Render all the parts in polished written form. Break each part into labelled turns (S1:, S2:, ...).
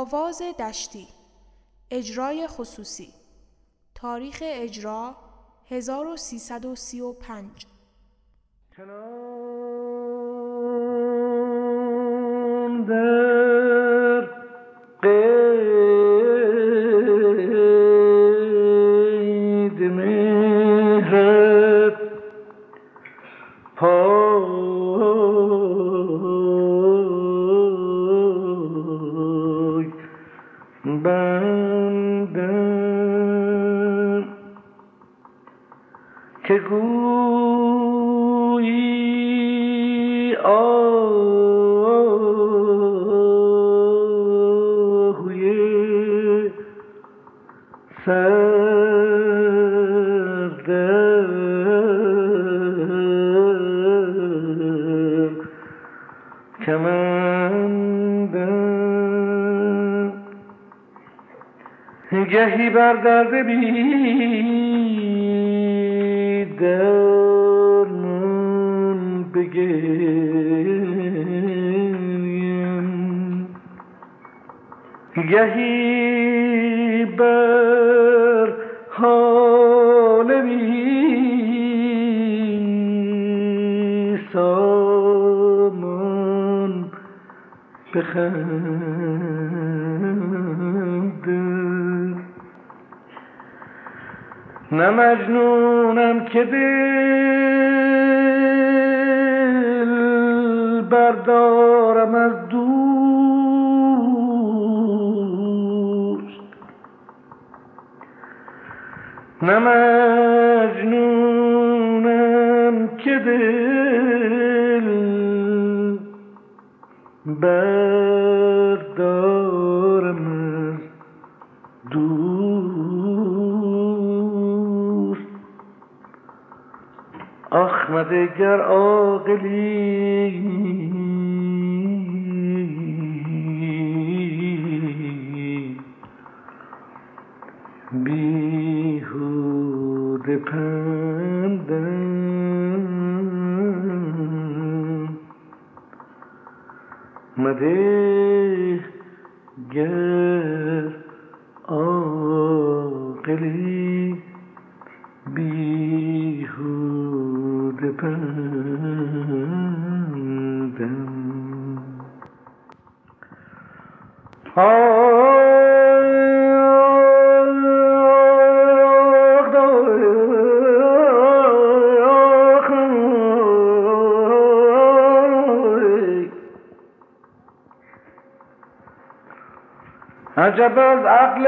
S1: آواز دشتی، اجرای خصوصی. تاریخ اجرا 1335.
S2: چنان در قید مهرت پای بندم که گویی آهوی سردر کمندم گهی بر درد بی درمان بگریم، گهی بر حال بی سامان بخندم. نه مجنونم که دل بردارم از دوست، نه مجنونم که دل بردارم از دوست. آخ مده گر عاقلی بیهوده پندم، مده گر عاقلی بیهوده پندم. عجب از عقل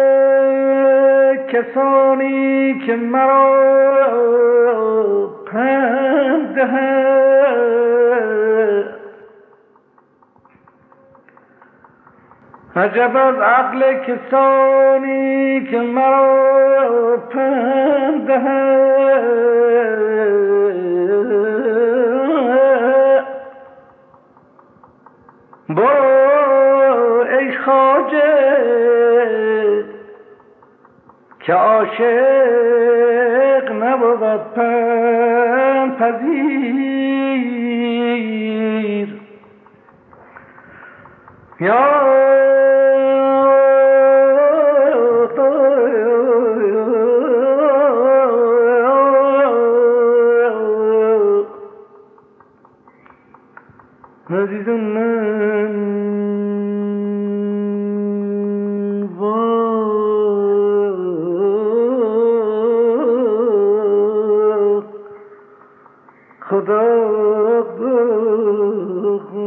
S2: کسانی که مرا پند دهند، عجب از عقل کسانی که مرا پند دهند. برو ای خواجه که عاشق نبود پند پذیر. یا عزیزم من خدا